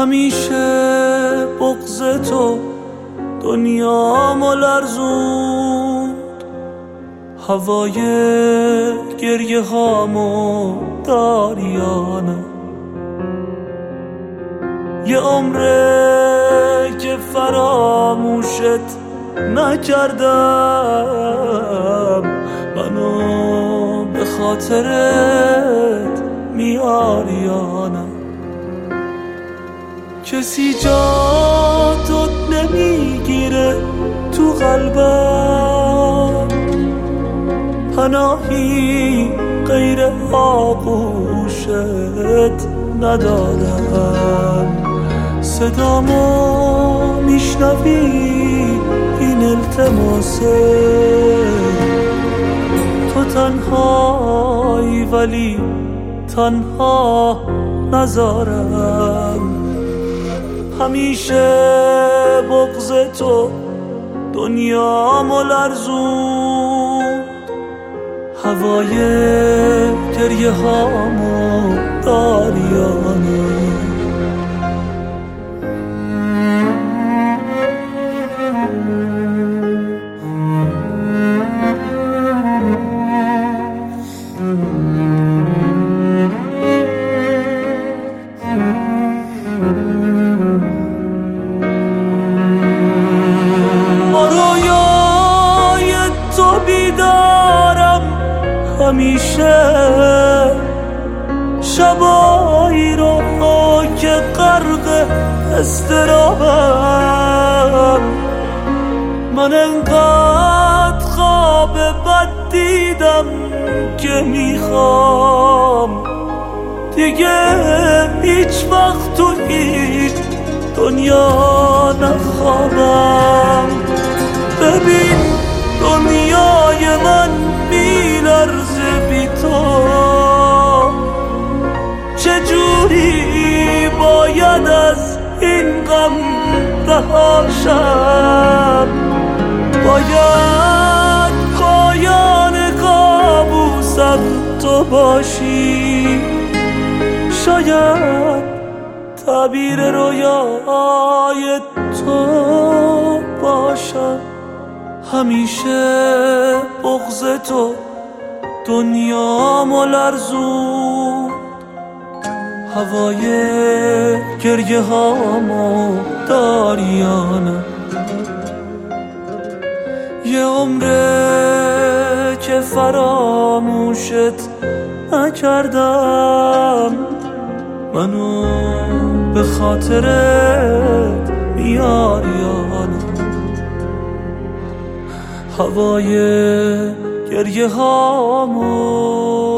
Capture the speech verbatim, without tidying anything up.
همیشه بغض تو دنیامو لرزوند، هوای گریه هامو داریانه. یه عمره که فراموشت نکردم، منو به خاطرت میاریانه. کسی جا تو نمیگیره تو قلبم، پناهی غیر آغوشت ندارم. صدامو میشنوی این التماسه، تو تنهایی ولی تنها نذارم. همیشه بغض تو دنیامو لرزوند، هوای گریه هامو داریانه. رویای تو بیدارم همیشه، شبایی رو که غرق اضطرابم. من انقدر خواب بد دیدم که میخوام دیگه هیچ وقت تو هیچ دنیا نخوابم. ببین دنیای من میلرزه بی تو، چجوری باید از این غم رهاشم؟ باید پایان کابوسم تو باشی، شاید تعبیر رویای تو باشم. همیشه بغض تو دنیامو لرزوند، هوای گریه هامو داریانه. یه عمره که فراموشت نکردم، منو به خاطرت میاریانه. هوای گریه هامو